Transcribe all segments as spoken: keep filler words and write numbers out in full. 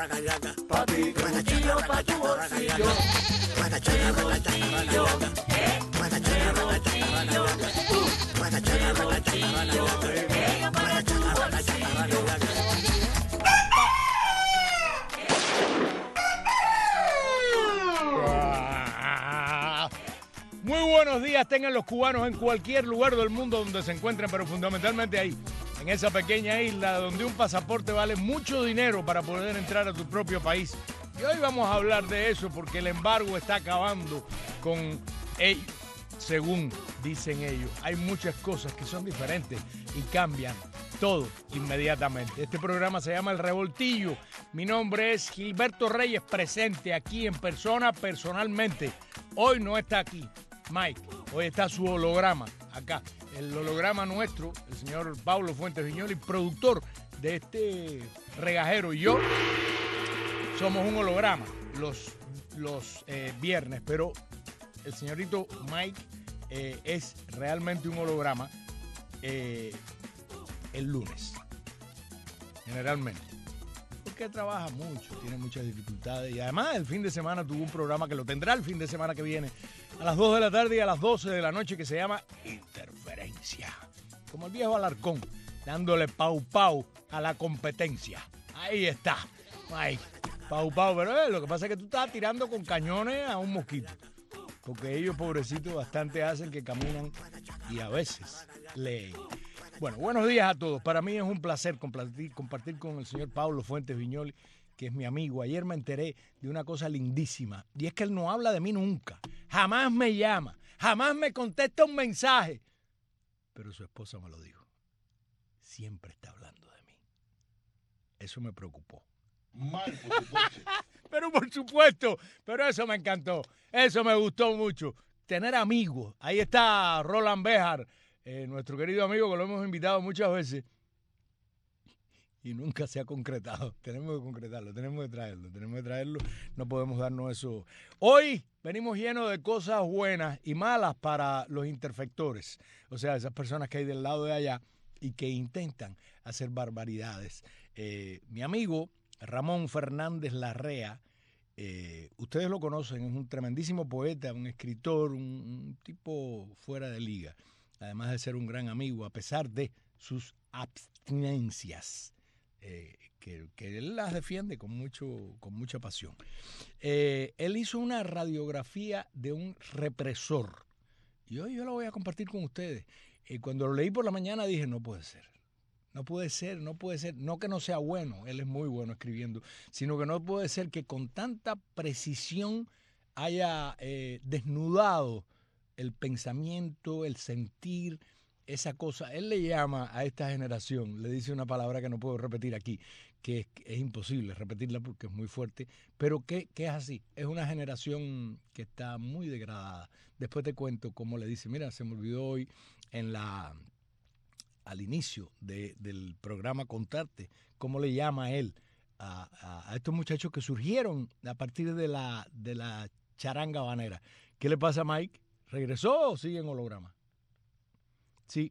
Pa' ti, que bolsillo pa' tu bolsillo. Mi bolsillo, eh, mi bolsillo, uh, mi bolsillo, pega para tu bolsillo. Muy buenos días tengan los cubanos en cualquier lugar del mundo donde se encuentren, pero fundamentalmente ahí, en esa pequeña isla donde un pasaporte vale mucho dinero para poder entrar a tu propio país. Y hoy vamos a hablar de eso porque el embargo está acabando con ellos, según dicen ellos. Hay muchas cosas que son diferentes y cambian todo inmediatamente. Este programa se llama El Revoltillo. Mi nombre es Gilberto Reyes, presente aquí en persona, personalmente. Hoy no está aquí Mike, hoy está su holograma acá. El holograma nuestro, el señor Paulo Fuentes Viñoli, productor de este regajero, y yo somos un holograma los, los eh, viernes, pero el señorito Mike eh, es realmente un holograma eh, el lunes, generalmente. Porque trabaja mucho, tiene muchas dificultades y además el fin de semana tuvo un programa que lo tendrá el fin de semana que viene a las dos de la tarde y a las doce de la noche que se llama Interferencia. Como el viejo Alarcón, dándole pau pau a la competencia. Ahí está, Mike, pau pau, pero eh, lo que pasa es que tú estás tirando con cañones a un mosquito. Porque ellos, pobrecitos, bastante hacen que caminan y a veces leen. Bueno, buenos días a todos. Para mí es un placer compartir, compartir con el señor Paulo Fuentes Viñoli, que es mi amigo. Ayer me enteré de una cosa lindísima, y es que él no habla de mí nunca. Jamás me llama, jamás me contesta un mensaje. Pero su esposa me lo dijo. Siempre está hablando de mí. Eso me preocupó. Mal, por supuesto. Pero por supuesto, pero eso me encantó. Eso me gustó mucho. Tener amigos. Ahí está Roland Béjar. Eh, nuestro querido amigo que lo hemos invitado muchas veces y nunca se ha concretado. Tenemos que concretarlo, tenemos que traerlo, tenemos que traerlo. No podemos darnos eso. Hoy venimos llenos de cosas buenas y malas para los interfectores. O sea, esas personas que hay del lado de allá y que intentan hacer barbaridades. Eh, mi amigo Ramón Fernández Larrea, eh, ustedes lo conocen, es un tremendísimo poeta, un escritor, un, un tipo fuera de liga. Además de ser un gran amigo, a pesar de sus abstinencias, eh, que, que él las defiende con, mucho, con mucha pasión. Eh, él hizo una radiografía de un represor, y hoy yo la voy a compartir con ustedes. Eh, cuando lo leí por la mañana dije, no puede ser, no puede ser, no puede ser, no que no sea bueno, él es muy bueno escribiendo, sino que no puede ser que con tanta precisión haya eh, desnudado el pensamiento, el sentir, esa cosa. Él le llama a esta generación, le dice una palabra que no puedo repetir aquí, que es, es imposible repetirla porque es muy fuerte, pero que, que es así. Es una generación que está muy degradada. Después te cuento cómo le dice, mira, se me olvidó hoy en la al inicio de, del programa contarte cómo le llama él a, a, a estos muchachos que surgieron a partir de la, de la charanga habanera. ¿Qué le pasa a Mike? ¿Regresó o sigue en holograma? Sí.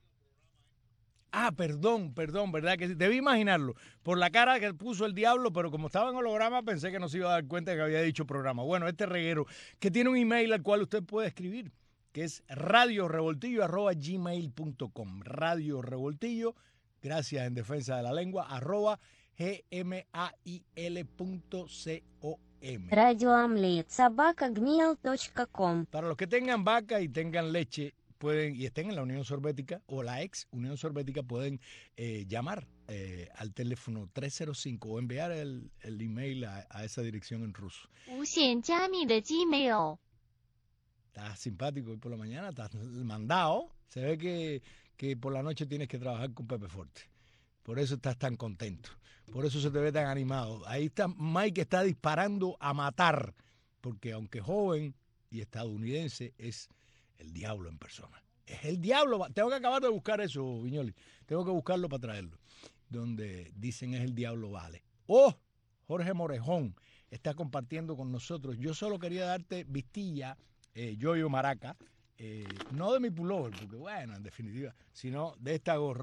Ah, perdón, perdón, ¿verdad? Que sí? Debí imaginarlo. Por la cara que puso el diablo, pero como estaba en holograma, pensé que no se iba a dar cuenta que había dicho programa. Bueno, este reguero, que tiene un email al cual usted puede escribir, que es radiorevoltillo arroba gmail punto com. Radio Revoltillo, gracias en defensa de la lengua, arroba gmail punto com. Радиоомлет собака гмейл точка ком. Para los que tengan vaca y tengan leche pueden y estén en la Unión Soviética o la ex Unión Soviética pueden eh, llamar eh, al teléfono tres cero cinco o enviar el, el email a, a esa dirección en ruso. 无限加密的 Gmail. Estás simpático hoy por la mañana, estás mandado. Se ve que, que por la noche tienes que trabajar con Pepe Forte. Por eso estás tan contento. Por eso se te ve tan animado. Ahí está Mike, que está disparando a matar. Porque aunque joven y estadounidense, es el diablo en persona. Es el diablo. Tengo que acabar de buscar eso, Viñoli. Tengo que buscarlo para traerlo. Donde dicen es el diablo vale. ¡Oh! Jorge Morejón está compartiendo con nosotros. Yo solo quería darte vistilla, eh, Yoyo Maraca, eh, no de mi pullover, porque bueno, en definitiva, sino de esta gorra,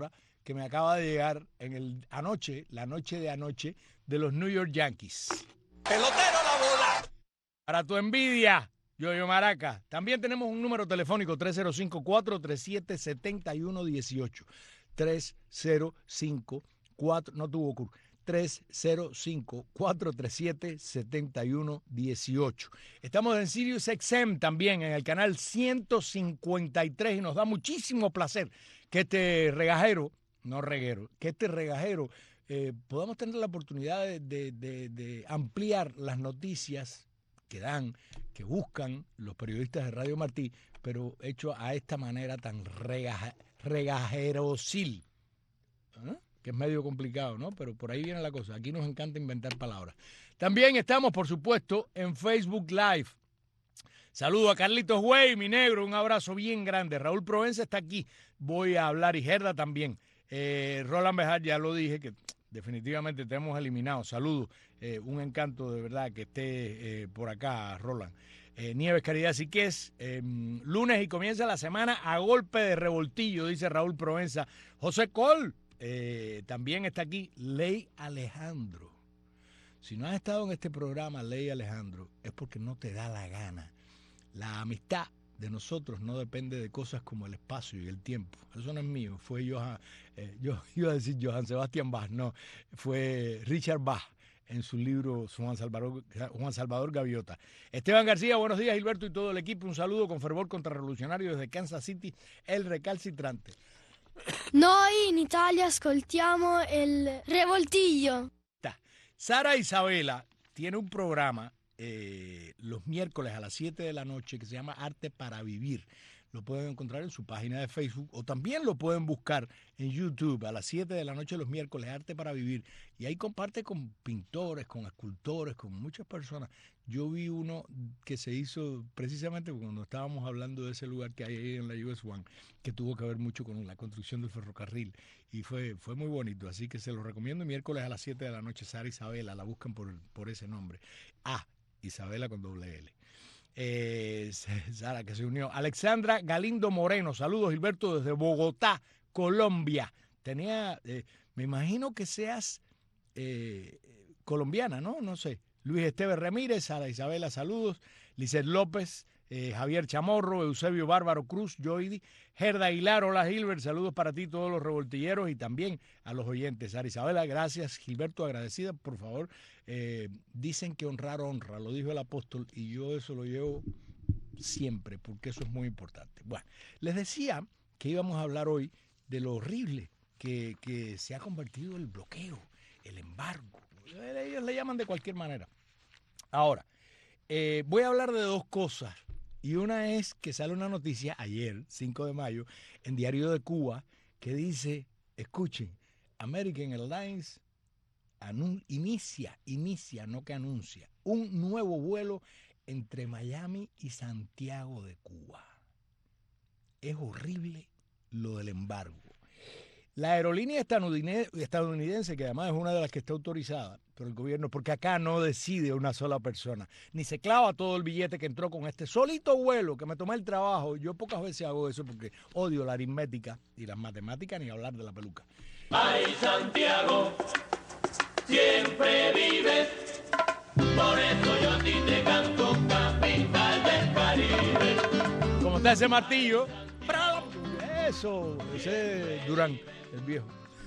que me acaba de llegar en el anoche, la noche de anoche, de los New York Yankees. Pelotero la bola. Para tu envidia, Yoyo Maraca. También tenemos un número telefónico, tres cero cinco, cuatro tres siete, siete uno uno ocho. tres cero cinco, cuatro, no tuvo curso. tres cero cinco, cuatro tres siete, siete uno uno ocho. Estamos en Sirius X M también, en el canal ciento cincuenta y tres, y nos da muchísimo placer que este regajero, no reguero, que este regajero eh, podamos tener la oportunidad de, de, de, de ampliar las noticias que dan, que buscan los periodistas de Radio Martí, pero hecho a esta manera tan regaja, regajerosil. ¿Eh? Que es medio complicado, ¿no? Pero por ahí viene la cosa. Aquí nos encanta inventar palabras. También estamos, por supuesto, en Facebook Live. Saludo a Carlitos Güey, mi negro, un abrazo bien grande. Raúl Provenza está aquí. Voy a hablar, y Gerda también. Eh, Roland Bejar, ya lo dije, que definitivamente te hemos eliminado. Saludos. Eh, un encanto de verdad que esté eh, por acá, Roland. Eh, Nieves Caridad Siqués, eh, lunes y comienza la semana a golpe de revoltillo, dice Raúl Provenza. José Col. Eh, también está aquí Ley Alejandro. Si no has estado en este programa, Ley Alejandro, es porque no te da la gana. La amistad de nosotros no depende de cosas como el espacio y el tiempo. Eso no es mío, fue Johann, eh, yo iba a decir Johann Sebastián Bach, no, fue Richard Bach en su libro Juan Salvador, Juan Salvador Gaviota. Esteban García, buenos días, Gilberto y todo el equipo. Un saludo con fervor contrarrevolucionario desde Kansas City, el recalcitrante. Noi in Italia ascoltiamo il revoltillo. Sara Isabela tiene un programa eh, los miércoles a las siete de la noche que se llama Arte para Vivir. Lo pueden encontrar en su página de Facebook o también lo pueden buscar en YouTube a las siete de la noche los miércoles, Arte para Vivir. Y ahí comparte con pintores, con escultores, con muchas personas. Yo vi uno que se hizo precisamente cuando estábamos hablando de ese lugar que hay ahí en la U S One, que tuvo que ver mucho con la construcción del ferrocarril. Y fue, fue muy bonito, así que se lo recomiendo. Miércoles a las siete de la noche, Sara Isabela, la buscan por, por ese nombre. Ah, Isabela con doble L. Eh, Sara que se unió. Alexandra Galindo Moreno, saludos Gilberto desde Bogotá, Colombia. Tenía, eh, me imagino que seas eh, colombiana, ¿no? No sé. Luis Esteves Ramírez, Sara Isabela, saludos. Lizeth López, eh, Javier Chamorro, Eusebio Bárbaro Cruz, Joidi, Gerda Aguilar, hola Gilbert, saludos para ti, todos los revoltilleros y también a los oyentes. Sara Isabela, gracias. Gilberto, agradecida, por favor. Eh, dicen que honrar honra, lo dijo el apóstol, y yo eso lo llevo siempre, porque eso es muy importante. Bueno, les decía que íbamos a hablar hoy de lo horrible que, que se ha convertido el bloqueo, el embargo. Ellos le llaman de cualquier manera. Ahora, eh, voy a hablar de dos cosas. Y una es que sale una noticia ayer, cinco de mayo, en Diario de Cuba, que dice, escuchen, American Airlines anun- inicia, inicia, no que anuncia, un nuevo vuelo entre Miami y Santiago de Cuba. Es horrible lo del embargo. La aerolínea estadounidense, que además es una de las que está autorizada por el gobierno, porque acá no decide una sola persona, ni se clava todo el billete que entró con este solito vuelo que me tomé el trabajo. Yo pocas veces hago eso porque odio la aritmética y las matemáticas, ni hablar de la peluca. Ay, Santiago, siempre vives, por eso yo a ti te canto, capital del Caribe. ¿Cómo está ese martillo? Eso, ese es Durán, el viejo.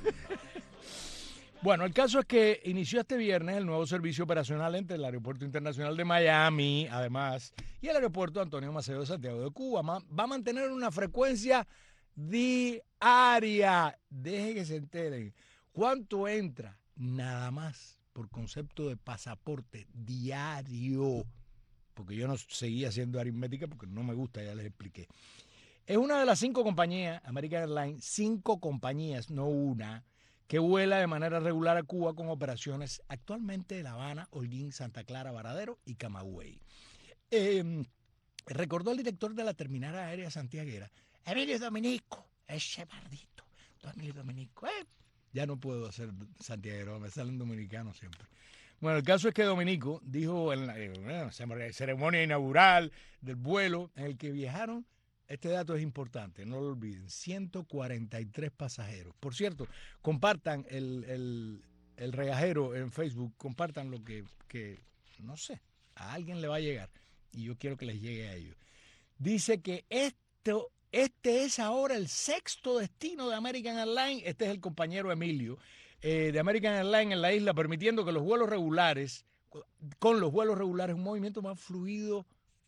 Bueno, el caso es que inició este viernes el nuevo servicio operacional entre el Aeropuerto Internacional de Miami, además, y el Aeropuerto Antonio Maceo de Santiago de Cuba. Va a mantener una frecuencia diaria. Deje que se enteren. ¿Cuánto entra? Nada más por concepto de pasaporte diario. Porque yo no seguía haciendo aritmética porque no me gusta, ya les expliqué. Es una de las cinco compañías, American Airlines, cinco compañías, no una, que vuela de manera regular a Cuba con operaciones actualmente de La Habana, Holguín, Santa Clara, Varadero y Camagüey. Eh, recordó el director de la terminal aérea santiaguera, Emilio Dominico, ese maldito, Emilio Dominico. Eh, ya no puedo hacer santiaguero, me salen dominicanos siempre. Bueno, el caso es que Dominico dijo en la eh, ceremonia inaugural del vuelo en el que viajaron este dato es importante, no lo olviden, ciento cuarenta y tres pasajeros. Por cierto, compartan el, el, el regajero en Facebook, compartan lo que, que, no sé, a alguien le va a llegar y yo quiero que les llegue a ellos. Dice que esto, este es ahora el sexto destino de American Airlines, este es el compañero Emilio, eh, de American Airlines en la isla, permitiendo que los vuelos regulares, con los vuelos regulares, un movimiento más fluido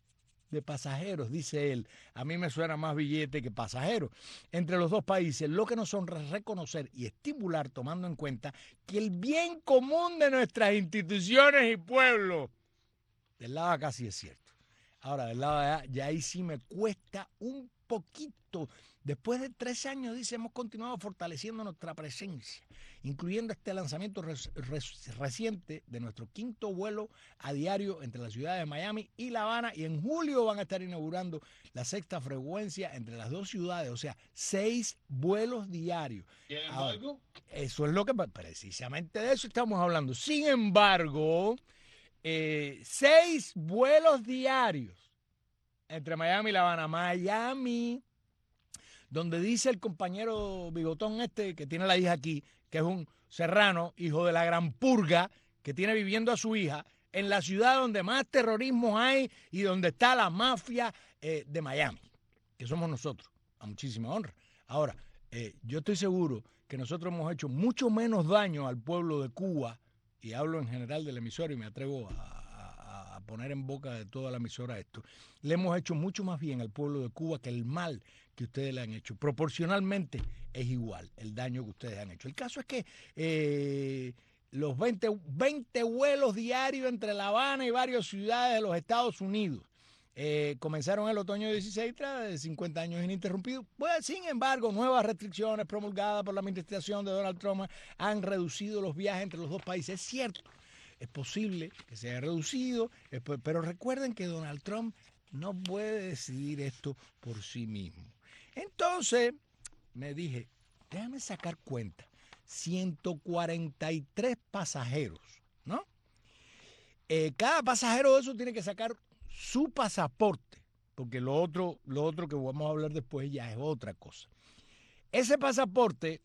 de pasajeros, dice él. A mí me suena más billete que pasajeros entre los dos países, lo que nos honra es reconocer y estimular, tomando en cuenta que el bien común de nuestras instituciones y pueblos, del lado de acá sí es cierto. Ahora, del lado de allá, ya ahí sí me cuesta un poquito. Después de tres años, dice, hemos continuado fortaleciendo nuestra presencia, incluyendo este lanzamiento res, res, reciente de nuestro quinto vuelo a diario entre las ciudades de Miami y La Habana, y en julio van a estar inaugurando la sexta frecuencia entre las dos ciudades, o sea, seis vuelos diarios. ¿Sin embargo? Ahora, eso es lo que, precisamente de eso estamos hablando. Sin embargo, eh, seis vuelos diarios entre Miami y La Habana. Miami, donde dice el compañero bigotón este que tiene la hija aquí, que es un serrano, hijo de la gran purga, que tiene viviendo a su hija en la ciudad donde más terrorismo hay y donde está la mafia eh, de Miami, que somos nosotros, a muchísima honra. Ahora, eh, yo estoy seguro que nosotros hemos hecho mucho menos daño al pueblo de Cuba, y hablo en general del emisor y me atrevo a a poner en boca de toda la emisora esto, le hemos hecho mucho más bien al pueblo de Cuba que el mal que ustedes le han hecho. Proporcionalmente es igual el daño que ustedes han hecho. El caso es que eh, los veinte, veinte vuelos diarios entre La Habana y varias ciudades de los Estados Unidos eh, comenzaron el otoño dieciséis tras cincuenta años ininterrumpidos. Pues, sin embargo, nuevas restricciones promulgadas por la administración de Donald Trump han reducido los viajes entre los dos países. Es cierto, es posible que se haya reducido, pero recuerden que Donald Trump no puede decidir esto por sí mismo. Entonces, me dije, déjame sacar cuenta, ciento cuarenta y tres pasajeros, ¿no? Eh, cada pasajero de eso tiene que sacar su pasaporte, porque lo otro, lo otro que vamos a hablar después ya es otra cosa. Ese pasaporte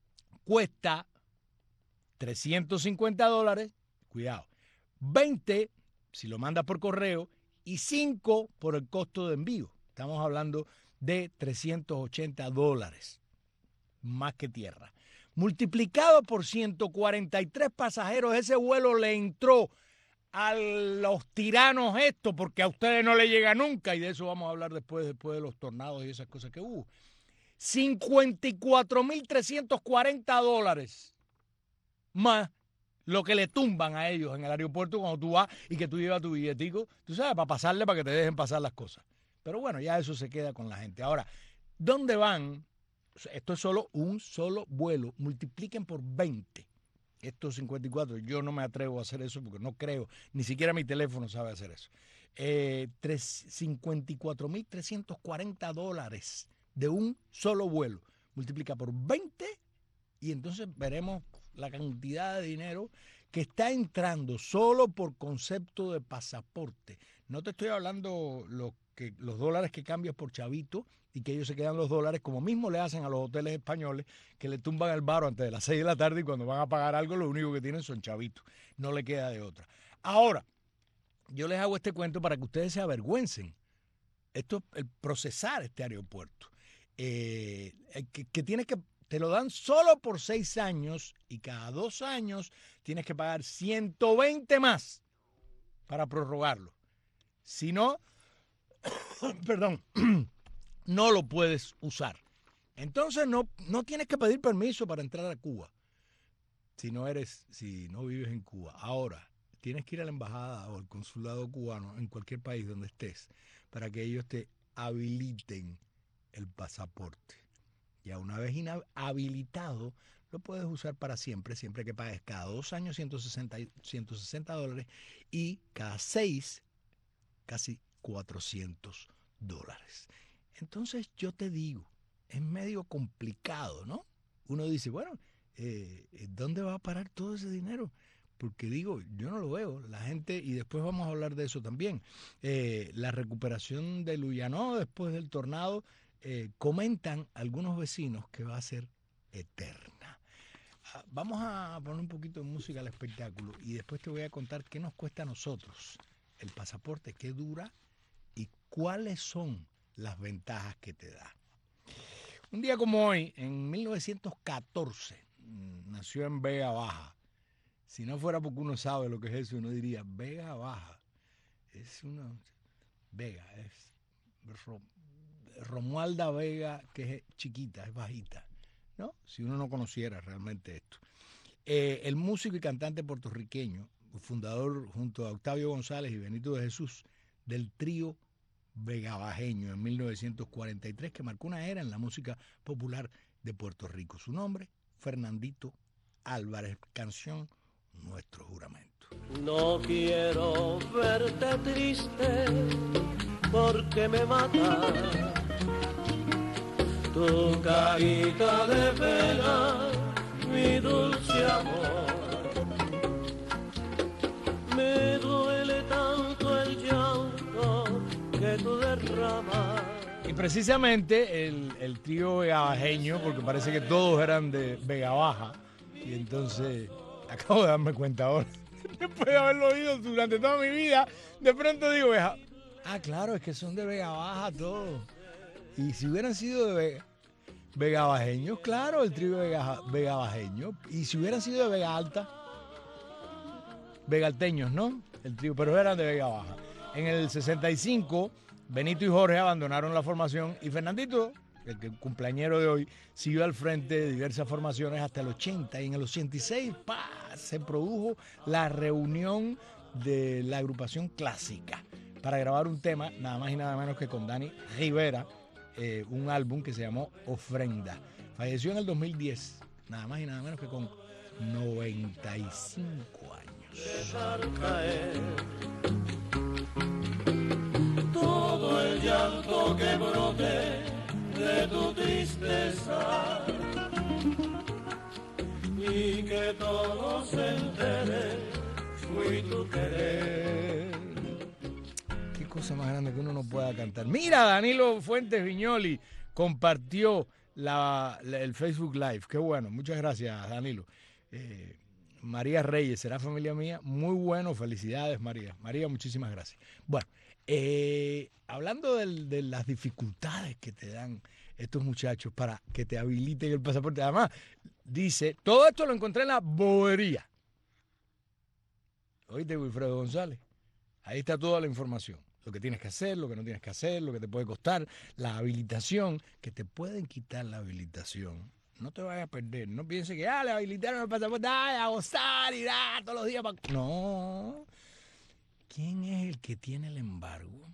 cuesta trescientos cincuenta dólares, cuidado, veinte si lo manda por correo y cinco por el costo de envío. Estamos hablando de trescientos ochenta dólares, más que tierra. Multiplicado por ciento cuarenta y tres pasajeros, ese vuelo le entró a los tiranos esto, porque a ustedes no le llega nunca, y de eso vamos a hablar después, después de los tornados y esas cosas que hubo. cincuenta y cuatro mil trescientos cuarenta dólares más lo que le tumban a ellos en el aeropuerto cuando tú vas y que tú llevas tu billetico, tú sabes, para pasarle, para que te dejen pasar las cosas. Pero bueno, ya eso se queda con la gente. Ahora, ¿dónde van? Esto es solo un solo vuelo. Multipliquen por veinte estos cincuenta y cuatro. Yo no me atrevo a hacer eso porque no creo, ni siquiera mi teléfono sabe hacer eso. Eh, cincuenta y cuatro mil trescientos cuarenta dólares de un solo vuelo. Multiplica por veinte y entonces veremos la cantidad de dinero que está entrando solo por concepto de pasaporte. No te estoy hablando los, que, los dólares que cambias por chavito y que ellos se quedan los dólares, como mismo le hacen a los hoteles españoles, que le tumban el varo antes de las seis de la tarde y cuando van a pagar algo lo único que tienen son chavitos. No le queda de otra. Ahora, yo les hago este cuento para que ustedes se avergüencen. Esto es el procesar este aeropuerto. Eh, que, que tienes que... Te lo dan solo por seis años y cada dos años tienes que pagar ciento veinte más para prorrogarlo. Si no, perdón, no lo puedes usar. Entonces no, no tienes que pedir permiso para entrar a Cuba si no eres, si no vives en Cuba. Ahora, tienes que ir a la embajada o al consulado cubano en cualquier país donde estés para que ellos te habiliten el pasaporte. Ya una vez habilitado, lo puedes usar para siempre, siempre que pagues cada dos años ciento sesenta dólares y cada seis casi cuatrocientos dólares. Entonces yo te digo, es medio complicado, ¿no? Uno dice, bueno, eh, ¿dónde va a parar todo ese dinero? porque digo, yo no lo veo, la gente, y después vamos a hablar de eso también, eh, la recuperación de Luyanó después del tornado, eh, comentan algunos vecinos que va a ser eterna. Ah, vamos a poner un poquito de música al espectáculo y después te voy a contar qué nos cuesta a nosotros el pasaporte, qué dura y cuáles son las ventajas que te da. Un día como hoy, en mil novecientos catorce, nació en Vega Baja. Si no fuera porque uno sabe lo que es eso, uno diría, Vega Baja. Es una... Vega, es... Romualda Vega, que es chiquita, es bajita, ¿no? Si uno no conociera realmente esto. Eh, el músico y cantante puertorriqueño, fundador junto a Octavio González y Benito de Jesús, del trío vegabajeño en mil novecientos cuarenta y tres, que marcó una era en la música popular de Puerto Rico. Su nombre, Fernandito Álvarez, canción Nuestro Juramento. No quiero verte triste porque me mata tu carita de pena, mi dulce amor. Me duele tanto el llanto que tú derramas. Y precisamente el, el trío vegabajeño, porque parece que todos eran de Vega Baja, y entonces acabo de darme cuenta ahora, después de haberlo oído durante toda mi vida, de pronto digo, ah, claro, es que son de Vega Baja todos. Y si hubieran sido de Vega, vegabajeños, claro, el trío vega, vegabajeño. Y si hubieran sido de Vega Alta, vegalteños, ¿no? El trío, pero eran de Vega Baja. En el sesenta y cinco, Benito y Jorge abandonaron la formación y Fernandito, el, el cumpleañero de hoy, siguió al frente de diversas formaciones hasta el ochenta. Y en el ochenta y seis, ¡pah!, se produjo la reunión de la agrupación clásica para grabar un tema, nada más y nada menos que con Dani Rivera, eh, un álbum que se llamó Ofrenda. Falleció en el dos mil diez, nada más y nada menos que con noventa y cinco años. Dejar caer todo el llanto que brote de tu tristeza y que todo se entere, fui tu querer. Qué cosa más grande que uno no pueda cantar. Mira, Danilo Fuentes Viñoli compartió la, la, el Facebook Live. Qué bueno, muchas gracias, Danilo. Eh, María Reyes, ¿será familia mía? Muy bueno, felicidades, María. María, muchísimas gracias. Bueno, eh, hablando del, de las dificultades que te dan estos muchachos para que te habiliten el pasaporte. Además, dice, todo esto lo encontré en la bobería. ¿Oíste, Wilfredo González? Ahí está toda la información. Lo que tienes que hacer, lo que no tienes que hacer, lo que te puede costar, la habilitación, que te pueden quitar la habilitación. No te vayas a perder. No pienses que, ah, le habilitaron el pasaporte, ay, a gozar y da todos los días. Pa... No. ¿Quién es el que tiene el embargo?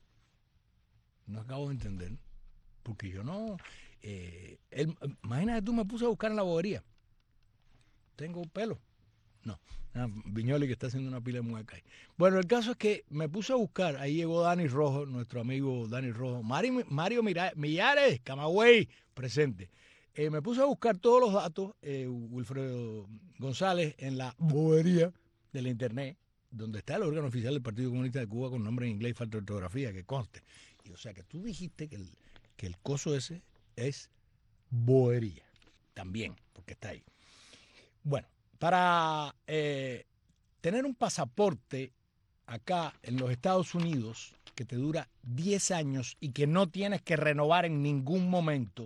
No acabo de entender. Porque yo no... Eh, él, imagínate tú, me puse a buscar en la bobería. Tengo pelo. No, ah, Viñoli que está haciendo una pila de mueca ahí. Bueno, el caso es que me puse a buscar, ahí llegó Dani Rojo, nuestro amigo Dani Rojo, Mario, Mario Mira, Millares, Camagüey, presente. Eh, me puse a buscar todos los datos, eh, Wilfredo González, en la bobería de la internet, donde está el órgano oficial del Partido Comunista de Cuba con nombre en inglés y falta de ortografía, que conste. Y o sea que tú dijiste que el, que el coso ese es bobería, también, porque está ahí. Bueno. Para eh, tener un pasaporte acá en los Estados Unidos que te dura diez años y que no tienes que renovar en ningún momento,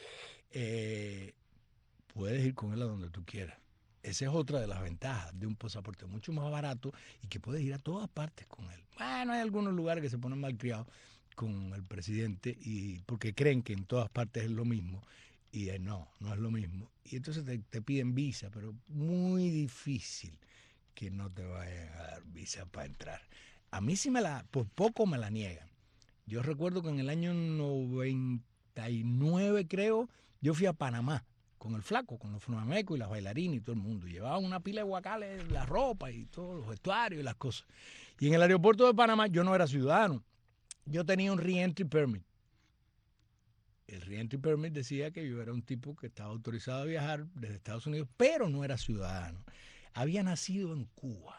eh, puedes ir con él a donde tú quieras. Esa es otra de las ventajas de un pasaporte mucho más barato y que puedes ir a todas partes con él. Bueno, hay algunos lugares que se ponen malcriados con el presidente y porque creen que en todas partes es lo mismo. Y eh, no, no es lo mismo. Y entonces te, te piden visa, pero muy difícil que no te vayan a dar visa para entrar. A mí sí me la, por poco me la niegan. Yo recuerdo que en el año noventa y nueve, creo, yo fui a Panamá con el flaco, con los flamencos y las bailarinas y todo el mundo. Llevaban una pila de guacales, la ropa y todos los vestuarios y las cosas. Y en el aeropuerto de Panamá yo no era ciudadano. Yo tenía un re-entry permit. El re-entry permit decía que yo era un tipo que estaba autorizado a viajar desde Estados Unidos, pero no era ciudadano. había nacido en Cuba.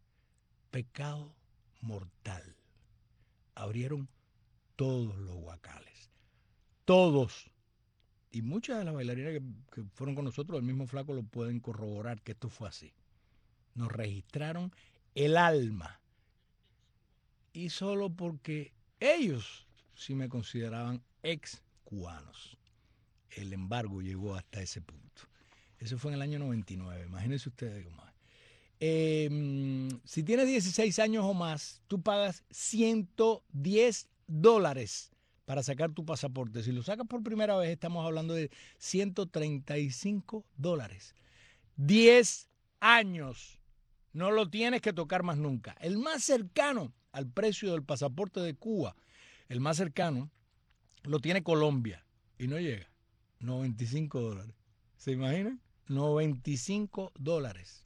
Pecado mortal. Abrieron todos los guacales. Todos. Y muchas de las bailarinas que, que fueron con nosotros, el mismo flaco lo pueden corroborar que esto fue así. Nos registraron el alma. Y solo porque ellos sí me consideraban ex cubanos. El embargo llegó hasta ese punto. Eso fue en el año noventa y nueve. Imagínense ustedes cómo es. Eh, si tienes dieciséis años o más, tú pagas ciento diez dólares para sacar tu pasaporte. Si lo sacas por primera vez, estamos hablando de ciento treinta y cinco dólares. diez años. No lo tienes que tocar más nunca. El más cercano al precio del pasaporte de Cuba, el más cercano, lo tiene Colombia y no llega. noventa y cinco dólares. ¿Se imaginan? noventa y cinco dólares.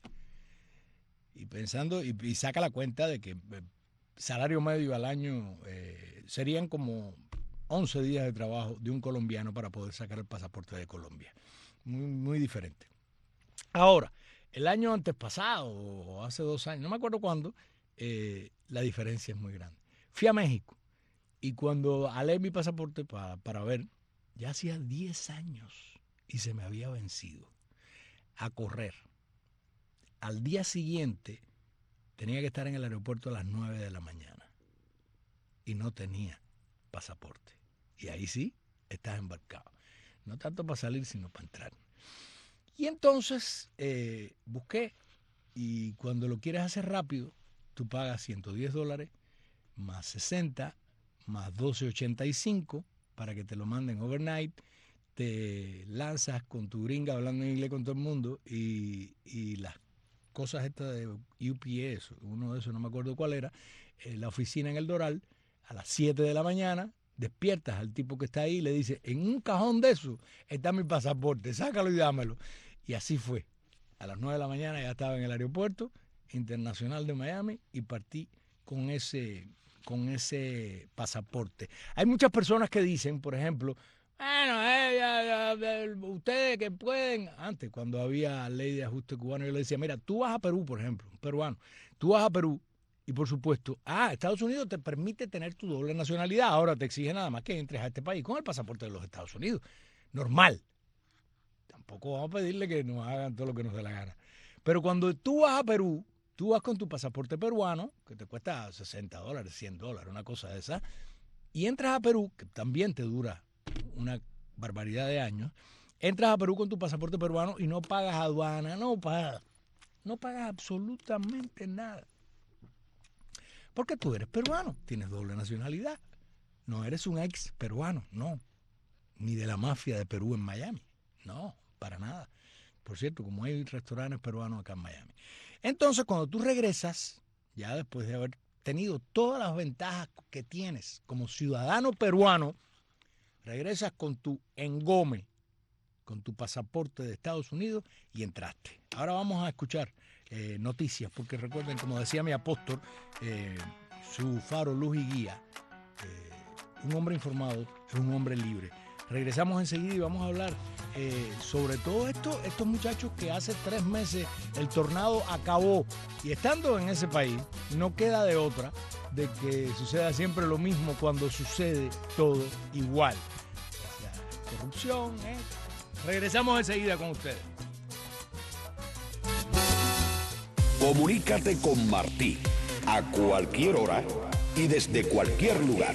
Y pensando, y, y saca la cuenta de que eh, salario medio al año eh, serían como once días de trabajo de un colombiano para poder sacar el pasaporte de Colombia. Muy, muy diferente. Ahora, el año antes pasado, o hace dos años, no me acuerdo cuándo, eh, la diferencia es muy grande. Fui a México y cuando alé mi pasaporte para, para ver, ya hacía diez años y se me había vencido. A correr. Al día siguiente tenía que estar en el aeropuerto a las nueve de la mañana y no tenía pasaporte. Y ahí sí, estás embarcado. No tanto para salir, sino para entrar. Y entonces eh, busqué y cuando lo quieres hacer rápido, tú pagas ciento diez dólares más sesenta más doce ochenta y cinco para que te lo manden overnight. Te lanzas con tu gringa hablando en inglés con todo el mundo y, y las cosas estas de U P S, uno de esos no me acuerdo cuál era, eh, la oficina en el Doral, a las siete de la mañana, despiertas al tipo que está ahí y le dices, en un cajón de eso está mi pasaporte, sácalo y dámelo. Y así fue. A las nueve de la mañana ya estaba en el aeropuerto internacional de Miami y partí con ese, con ese pasaporte. Hay muchas personas que dicen, por ejemplo, bueno, eh, ya, ya, ya, ustedes que pueden, antes cuando había ley de ajuste cubano, yo le decía, mira, tú vas a Perú, por ejemplo, un peruano, tú vas a Perú y por supuesto, ah, Estados Unidos te permite tener tu doble nacionalidad, ahora te exige nada más que entres a este país con el pasaporte de los Estados Unidos, normal. Tampoco vamos a pedirle que nos hagan todo lo que nos dé la gana. Pero cuando tú vas a Perú, tú vas con tu pasaporte peruano, que te cuesta sesenta dólares, cien dólares, una cosa de esa, y entras a Perú, que también te dura una barbaridad de años, entras a Perú con tu pasaporte peruano y no pagas aduana, no pagas, no pagas absolutamente nada. Porque tú eres peruano, tienes doble nacionalidad. No eres un ex peruano, no. Ni de la mafia de Perú en Miami, no, para nada. Por cierto, como hay restaurantes peruanos acá en Miami. Entonces, cuando tú regresas, ya después de haber tenido todas las ventajas que tienes como ciudadano peruano, regresas con tu engome, con tu pasaporte de Estados Unidos y entraste. Ahora vamos a escuchar eh, noticias, porque recuerden, como decía mi apóstol, eh, su faro, luz y guía, eh, un hombre informado es un hombre libre. Regresamos enseguida y vamos a hablar eh, sobre todo esto, estos muchachos que hace tres meses el tornado acabó y estando en ese país no queda de otra de que suceda siempre lo mismo cuando sucede todo igual. O sea, corrupción, ¿eh? Regresamos enseguida con ustedes. Comunícate con Martí a cualquier hora y desde cualquier lugar.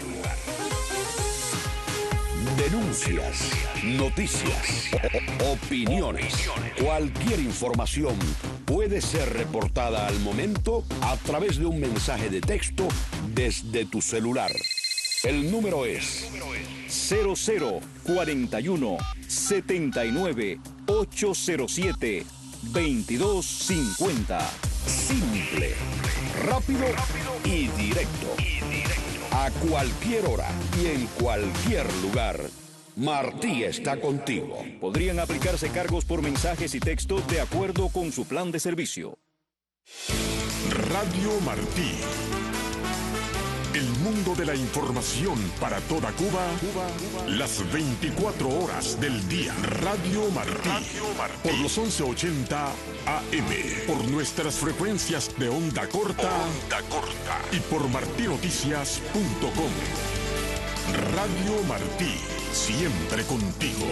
Denuncias, noticias, opiniones, cualquier información puede ser reportada al momento a través de un mensaje de texto desde tu celular. El número es cero cero cuarenta y uno setenta y nueve ochocientos siete veintidós cincuenta. Simple, rápido y directo. A cualquier hora y en cualquier lugar, Martí está contigo. Podrían aplicarse cargos por mensajes y texto de acuerdo con su plan de servicio. Radio Martí. El mundo de la información para toda Cuba, las veinticuatro horas del día. Radio Martí, por los once ochenta A M, por nuestras frecuencias de onda corta, onda corta y por martí noticias punto com. Radio Martí, siempre contigo.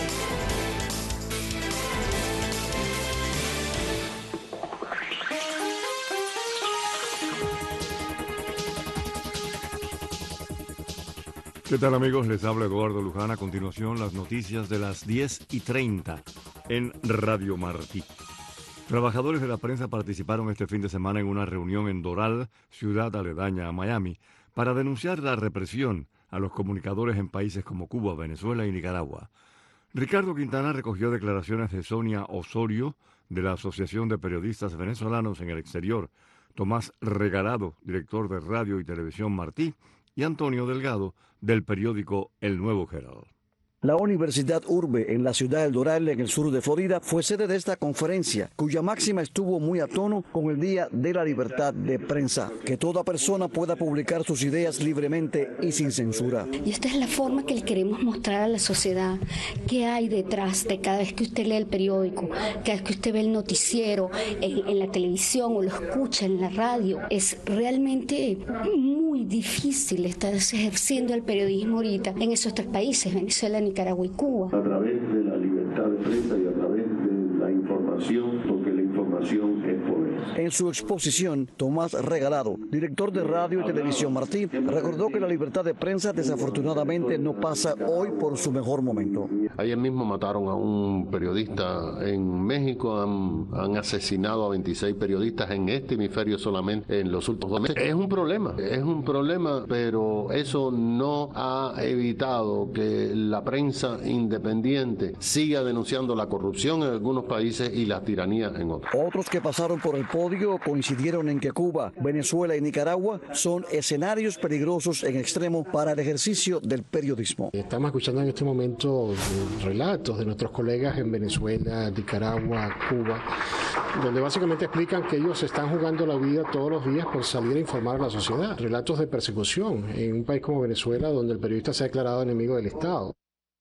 ¿Qué tal, amigos? Les habla Eduardo Luján. A continuación, las noticias de las diez y treinta en Radio Martí. Trabajadores de la prensa participaron este fin de semana en una reunión en Doral, ciudad aledaña a Miami, para denunciar la represión a los comunicadores en países como Cuba, Venezuela y Nicaragua. Ricardo Quintana recogió declaraciones de Sonia Osorio, de la Asociación de Periodistas Venezolanos en el Exterior, Tomás Regalado, director de Radio y Televisión Martí, y Antonio Delgado, del periódico El Nuevo Herald. La Universidad Urbe en la ciudad del Doral, en el sur de Florida, fue sede de esta conferencia, cuya máxima estuvo muy a tono con el Día de la Libertad de Prensa, que toda persona pueda publicar sus ideas libremente y sin censura. Y esta es la forma que le queremos mostrar a la sociedad qué hay detrás de cada vez que usted lee el periódico, cada vez que usted ve el noticiero en, en la televisión o lo escucha en la radio. Es realmente muy difícil estar ejerciendo el periodismo ahorita en esos tres países, Venezuela, Nicaragua y Cuba. A través de la libertad de prensa y a través de la información, porque la información es poder. En su exposición, Tomás Regalado, director de Radio y Televisión Martí, recordó que la libertad de prensa desafortunadamente no pasa hoy por su mejor momento. Ayer mismo mataron a un periodista en México, han, han asesinado a veintiséis periodistas en este hemisferio solamente en los últimos meses. Es un problema, es un problema, pero eso no ha evitado que la prensa independiente siga denunciando la corrupción en algunos países y la tiranía en otros. Otros que pasaron por el podio coincidieron en que Cuba, Venezuela y Nicaragua son escenarios peligrosos en extremo para el ejercicio del periodismo. Estamos escuchando en este momento relatos de nuestros colegas en Venezuela, Nicaragua, Cuba, donde básicamente explican que ellos están jugando la vida todos los días por salir a informar a la sociedad. Relatos de persecución en un país como Venezuela, donde el periodista se ha declarado enemigo del Estado.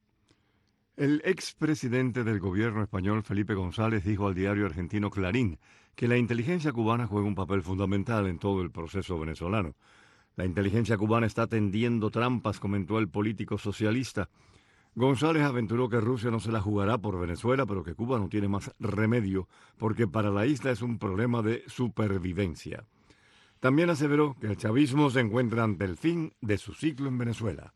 El expresidente del gobierno español, Felipe González, dijo al diario argentino Clarín que la inteligencia cubana juega un papel fundamental en todo el proceso venezolano. La inteligencia cubana está tendiendo trampas, comentó el político socialista. González aventuró que Rusia no se la jugará por Venezuela, pero que Cuba no tiene más remedio, porque para la isla es un problema de supervivencia. También aseveró que el chavismo se encuentra ante el fin de su ciclo en Venezuela.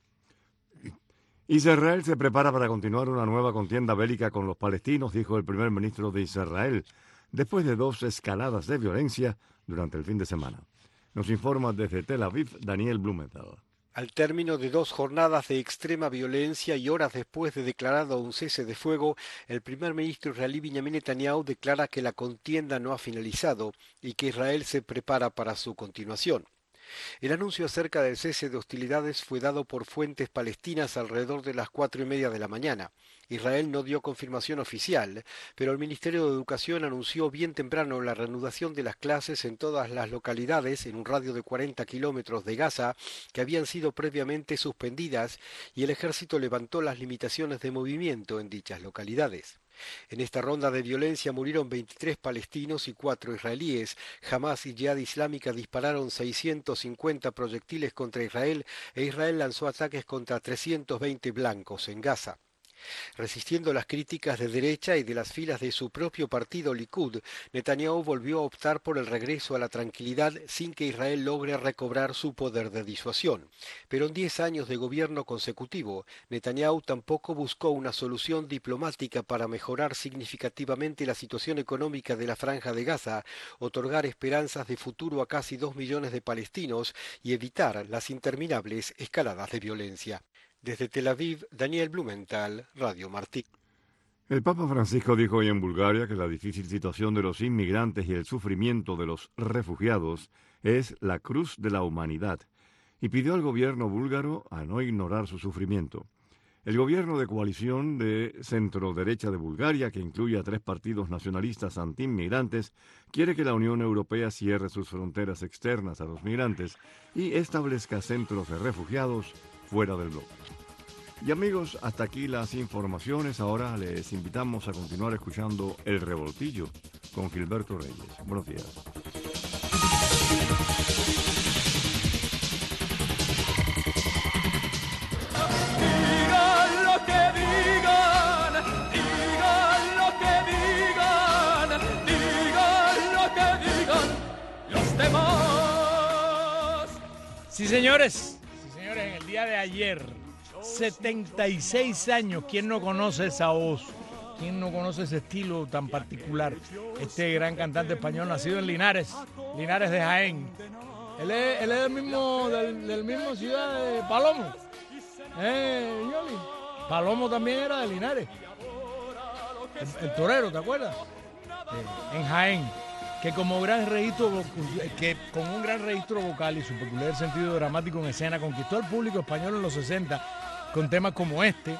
Israel se prepara para continuar una nueva contienda bélica con los palestinos, dijo el primer ministro de Israel, después de dos escaladas de violencia durante el fin de semana. Nos informa desde Tel Aviv Daniel Blumenthal. Al término de dos jornadas de extrema violencia y horas después de declarado un cese de fuego, el primer ministro israelí Benjamin Netanyahu declara que la contienda no ha finalizado y que Israel se prepara para su continuación. El anuncio acerca del cese de hostilidades fue dado por fuentes palestinas alrededor de las cuatro y media de la mañana. Israel no dio confirmación oficial, pero el Ministerio de Educación anunció bien temprano la reanudación de las clases en todas las localidades en un radio de cuarenta kilómetros de Gaza que habían sido previamente suspendidas, y el ejército levantó las limitaciones de movimiento en dichas localidades. En esta ronda de violencia murieron veintitrés palestinos y cuatro israelíes. Hamás y Yihad Islámica dispararon seiscientos cincuenta proyectiles contra Israel e Israel lanzó ataques contra trescientos veinte blancos en Gaza. Resistiendo las críticas de derecha y de las filas de su propio partido Likud, Netanyahu volvió a optar por el regreso a la tranquilidad sin que Israel logre recobrar su poder de disuasión. Pero en diez años de gobierno consecutivo, Netanyahu tampoco buscó una solución diplomática para mejorar significativamente la situación económica de la Franja de Gaza, otorgar esperanzas de futuro a casi dos millones de palestinos y evitar las interminables escaladas de violencia. Desde Tel Aviv, Daniel Blumenthal, Radio Martí. El Papa Francisco dijo hoy en Bulgaria que la difícil situación de los inmigrantes y el sufrimiento de los refugiados es la cruz de la humanidad y pidió al gobierno búlgaro a no ignorar su sufrimiento. El gobierno de coalición de centro-derecha de Bulgaria, que incluye a tres partidos nacionalistas anti-inmigrantes, quiere que la Unión Europea cierre sus fronteras externas a los migrantes y establezca centros de refugiados fuera del bloque. Y amigos, hasta aquí las informaciones. Ahora les invitamos a continuar escuchando El Revoltillo con Gilberto Reyes. Buenos días. Digan lo que digan, digan lo que digan, digan lo que digan los demás. Sí, señores, sí, señores, en el día de ayer, setenta y seis años, ¿quién no conoce esa voz? ¿Quién no conoce ese estilo tan particular? Este gran cantante español nacido en Linares, Linares de Jaén. Él es, él es del mismo, del, del mismo ciudad de Palomo. Eh, Yoli. Palomo también era de Linares. El, el torero, ¿te acuerdas? Eh, en Jaén. Que como gran registro, que con un gran registro vocal y su peculiar sentido dramático en escena, conquistó al público español en los sesenta con temas como este.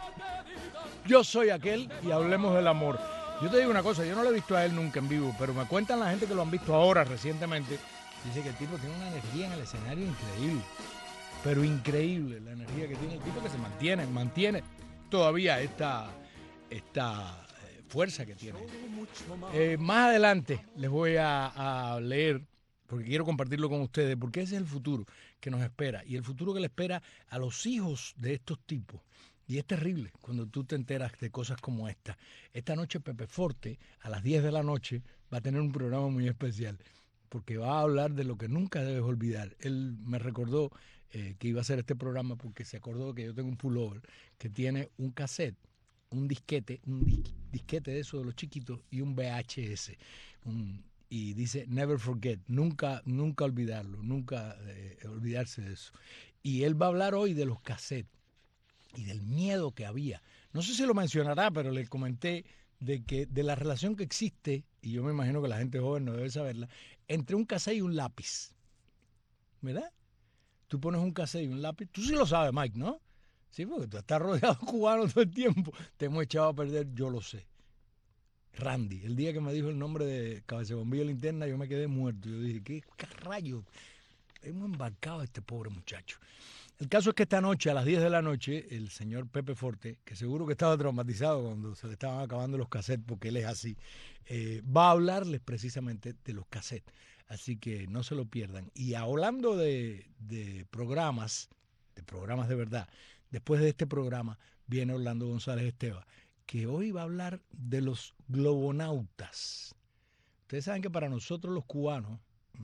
Yo soy aquel y hablemos del amor. Yo te digo una cosa, yo no lo he visto a él nunca en vivo, pero me cuentan la gente que lo han visto ahora, recientemente. Dice que el tipo tiene una energía en el escenario increíble. Pero increíble la energía que tiene el tipo, que se mantiene, mantiene todavía esta, esta eh, fuerza que tiene. Eh, más adelante les voy a, a leer, porque quiero compartirlo con ustedes, porque ese es el futuro que nos espera. Y el futuro que le espera a los hijos de estos tipos. Y es terrible cuando tú te enteras de cosas como esta. Esta noche Pepe Forte, a las diez de la noche, va a tener un programa muy especial, porque va a hablar de lo que nunca debes olvidar. Él me recordó eh, que iba a hacer este programa porque se acordó que yo tengo un pullover que tiene un cassette, un disquete, un dis- disquete de esos de los chiquitos y un V H S. Un, y dice, never forget, nunca, nunca olvidarlo, nunca eh, olvidarse de eso. Y él va a hablar hoy de los cassettes y del miedo que había. No sé si lo mencionará, pero le comenté de que de la relación que existe, y yo me imagino que la gente joven no debe saberla, entre un cassette y un lápiz. ¿Verdad? Tú pones un cassette y un lápiz. Tú sí lo sabes, Mike, ¿no? Sí, porque tú estás rodeado de cubanos todo el tiempo. Te hemos echado a perder, yo lo sé. Randy, el día que me dijo el nombre de Cabeza Bombillo Linterna, yo me quedé muerto. Yo dije, ¿qué, qué rayos? Hemos embarcado a este pobre muchacho. El caso es que esta noche, a las diez de la noche, el señor Pepe Forte, que seguro que estaba traumatizado cuando se le estaban acabando los cassettes, porque él es así, eh, va a hablarles precisamente de los cassettes. Así que no se lo pierdan. Y hablando de, de programas, de programas de verdad, después de este programa viene Orlando González Esteban, que hoy va a hablar de los globonautas. Ustedes saben que para nosotros los cubanos,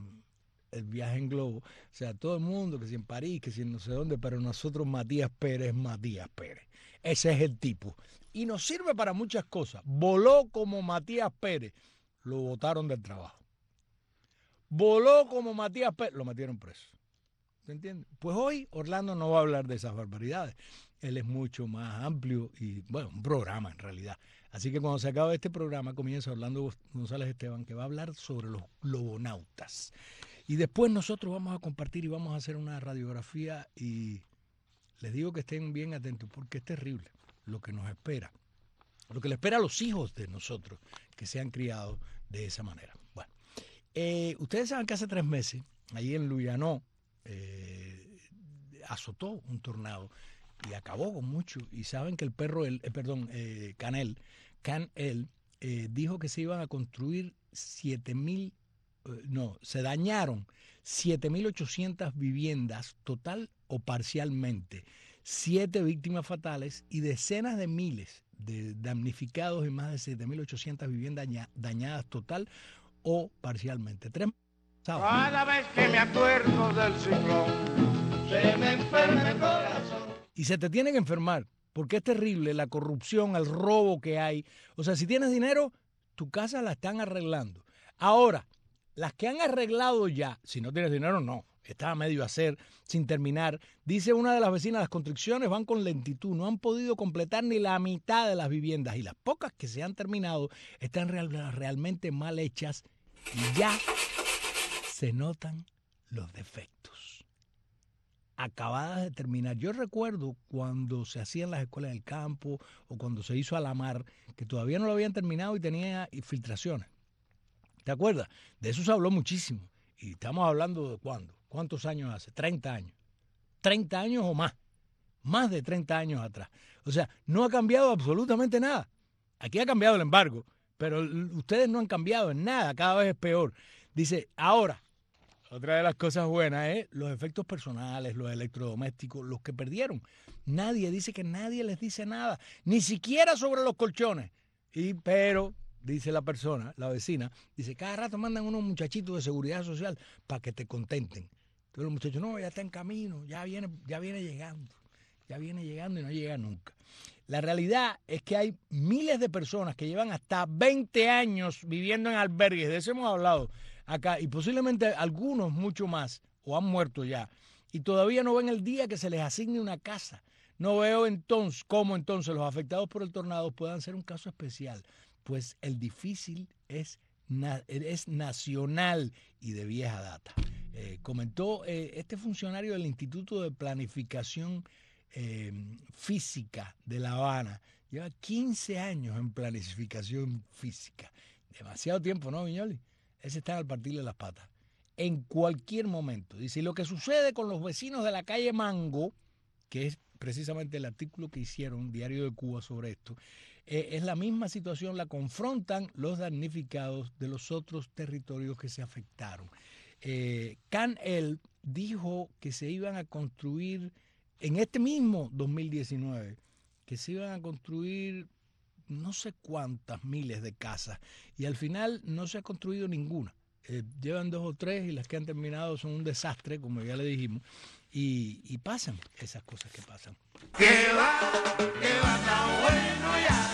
el viaje en globo, o sea, todo el mundo, que si en París, que si en no sé dónde, pero nosotros Matías Pérez, Matías Pérez. Ese es el tipo. Y nos sirve para muchas cosas. Voló como Matías Pérez, lo botaron del trabajo. Voló como Matías Pérez, lo metieron preso. ¿Te entiendes? Pues hoy Orlando no va a hablar de esas barbaridades. Él es mucho más amplio y, bueno, un programa en realidad. Así que cuando se acabe este programa comienza Orlando González Esteban, que va a hablar sobre los globonautas. Y después nosotros vamos a compartir y vamos a hacer una radiografía y les digo que estén bien atentos porque es terrible lo que nos espera. Lo que le espera a los hijos de nosotros que se han criado de esa manera. Bueno, eh, ustedes saben que hace tres meses, ahí en Luyanó, eh, azotó un tornado y acabó con mucho. Y saben que el perro, el, eh, perdón, eh, Canel, Canel eh, dijo que se iban a construir siete mil No, se dañaron siete mil ochocientas viviendas total o parcialmente, siete víctimas fatales y decenas de miles de damnificados y más de siete mil ochocientas viviendas dañadas total o parcialmente. Tres... Cada vez que me acuerdo del ciclón, se me enferma el corazón. Y se te tiene que enfermar, porque es terrible la corrupción, el robo que hay. O sea, si tienes dinero, tu casa la están arreglando. Ahora, las que han arreglado ya, si no tienes dinero, no. Está a medio hacer, sin terminar. Dice una de las vecinas, las construcciones van con lentitud. No han podido completar ni la mitad de las viviendas. Y las pocas que se han terminado están real, realmente mal hechas. Y ya se notan los defectos. acabadas de terminar. Yo recuerdo cuando se hacían las escuelas del campo o cuando se hizo Alamar, que todavía no lo habían terminado y tenía infiltraciones. ¿Te acuerdas? De eso se habló muchísimo. Y estamos hablando de cuándo, cuántos años hace, treinta años. treinta años o más. Más de treinta años atrás. O sea, no ha cambiado absolutamente nada. Aquí ha cambiado el embargo, pero ustedes no han cambiado en nada, cada vez es peor. Dice, ahora, otra de las cosas buenas es los efectos personales, los electrodomésticos, los que perdieron. Nadie dice que nadie les dice nada, ni siquiera sobre los colchones. Y pero, dice la persona, la vecina, dice, cada rato mandan unos muchachitos de seguridad social para que te contenten. Entonces los muchachos, no, ya está en camino, ya viene, ya viene llegando, ya viene llegando y no llega nunca. La realidad es que hay miles de personas que llevan hasta veinte años viviendo en albergues, de eso hemos hablado acá, y posiblemente algunos mucho más, o han muerto ya, y todavía no ven el día que se les asigne una casa. No veo entonces cómo entonces los afectados por el tornado puedan ser un caso especial, pues el difícil es, es nacional y de vieja data. Eh, comentó eh, este funcionario del Instituto de Planificación Eh, física de La Habana, lleva quince años en planificación física. Demasiado tiempo, ¿no, Viñoli? Ese está al partirle las patas. En cualquier momento. Dice, y lo que sucede con los vecinos de la calle Mango, que es precisamente el artículo que hicieron Diario de Cuba sobre esto, eh, es la misma situación, la confrontan los damnificados de los otros territorios que se afectaron. Eh, Can El dijo que se iban a construir en este mismo dos mil diecinueve, que se iban a construir no sé cuántas miles de casas y al final no se ha construido ninguna. Eh, llevan dos o tres y las que han terminado son un desastre, como ya le dijimos, y, y pasan esas cosas que pasan. Que va, que va tan bueno ya,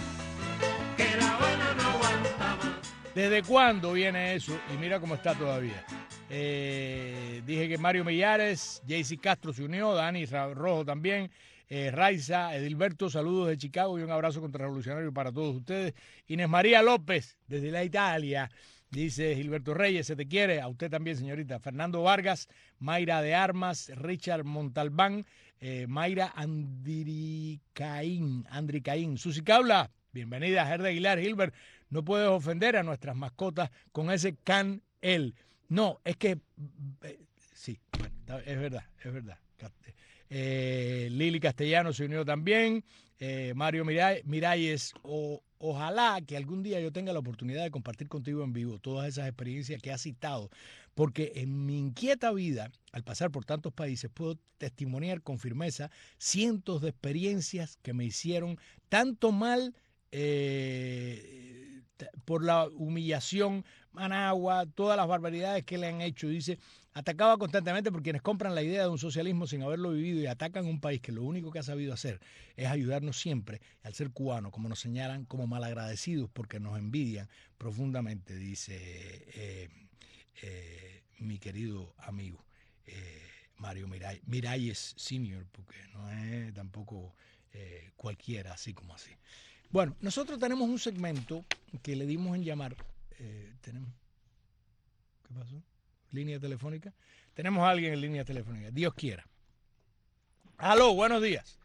que la buena no aguanta más. ¿Desde cuándo viene eso? Y mira cómo está todavía. Eh, dije que Mario Millares, Jaycee Castro se unió, Dani Rojo también, eh, Raiza, Edilberto, saludos de Chicago y un abrazo contrarrevolucionario para todos ustedes. Inés María López, desde la Italia, dice Gilberto Reyes, se te quiere, a usted también, señorita. Fernando Vargas, Mayra de Armas, Richard Montalbán, eh, Mayra Andricaín, Andricaín, Susi Caula, bienvenida, Gerda Aguilar. Gilbert, no puedes ofender a nuestras mascotas con ese Can El. No, es que, eh, sí, bueno, es verdad, es verdad. Eh, Lili Castellano se unió también, eh, Mario Miray, Miralles, o, ojalá que algún día yo tenga la oportunidad de compartir contigo en vivo todas esas experiencias que has citado, porque en mi inquieta vida, al pasar por tantos países, puedo testimoniar con firmeza cientos de experiencias que me hicieron tanto mal, eh, por la humillación, Managua, todas las barbaridades que le han hecho. Dice, atacaba constantemente por quienes compran la idea de un socialismo sin haberlo vivido y atacan un país que lo único que ha sabido hacer es ayudarnos siempre, al ser cubano, como nos señalan como malagradecidos porque nos envidian profundamente, dice eh, eh, mi querido amigo eh, Mario Miray, Miralles Senior, porque no es tampoco eh, cualquiera, así como así. Bueno, nosotros tenemos un segmento que le dimos en llamar. Eh, tenemos. ¿Qué pasó? ¿Línea telefónica? Tenemos a alguien en línea telefónica. Dios quiera. Aló, buenos días.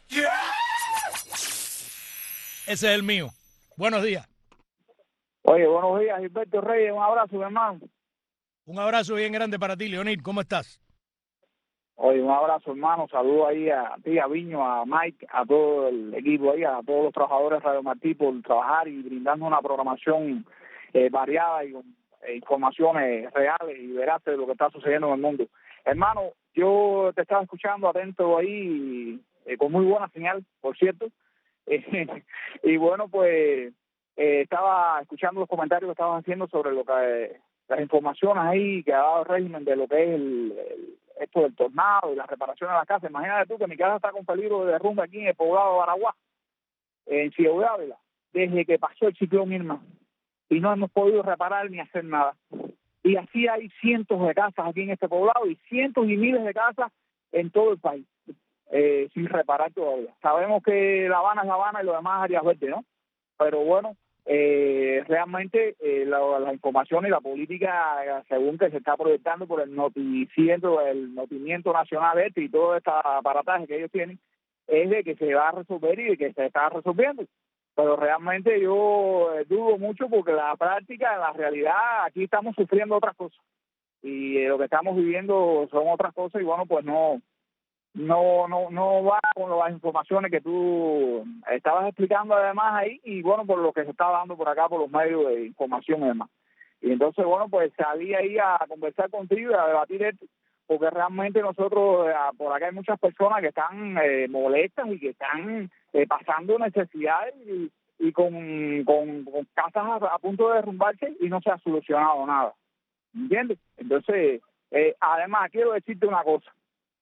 Ese es el mío. Buenos días. Oye, buenos días, Gilberto Reyes. Un abrazo, mi hermano. Un abrazo bien grande para ti, Leonid. ¿Cómo estás? Oye, un abrazo, hermano. Saludo ahí a ti, a Viño, a Mike, a todo el equipo ahí, a todos los trabajadores de Radio Martí por trabajar y brindando una programación eh, variada y con eh, informaciones reales y veraces de lo que está sucediendo en el mundo. Hermano, yo te estaba escuchando atento ahí, eh, con muy buena señal, por cierto. Eh, y bueno, pues eh, estaba escuchando los comentarios que estabas haciendo sobre lo que eh, las informaciones ahí que ha dado el régimen de lo que es el, el esto del tornado y la reparación de las casas. Imagínate tú que mi casa está con peligro de derrumbe aquí en el poblado de Baraguá, en Ciudad Ávila, desde que pasó el ciclón Irma, y no hemos podido reparar ni hacer nada. Y así hay cientos de casas aquí en este poblado y cientos y miles de casas en todo el país, eh, sin reparar todavía. Sabemos que La Habana es La Habana y lo demás áreas verdes, ¿no? Pero bueno, eh, realmente eh, la, la información y la política, según que se está proyectando por el noticiero, el noticiero nacional este y todo este aparataje que ellos tienen, es de que se va a resolver y de que se está resolviendo. Pero realmente yo eh, dudo mucho porque la práctica, la realidad, aquí estamos sufriendo otras cosas. Y eh, lo que estamos viviendo son otras cosas y bueno, pues no no no no va con las informaciones que tú estabas explicando además ahí y bueno, por lo que se está dando por acá, por los medios de información y demás. Y entonces, bueno, pues salí ahí a conversar contigo y a debatir esto, porque realmente nosotros, eh, por acá hay muchas personas que están eh, molestas y que están eh, pasando necesidades y, y con, con, con casas a, a punto de derrumbarse y no se ha solucionado nada. ¿Entiendes? Entonces, eh, además, quiero decirte una cosa.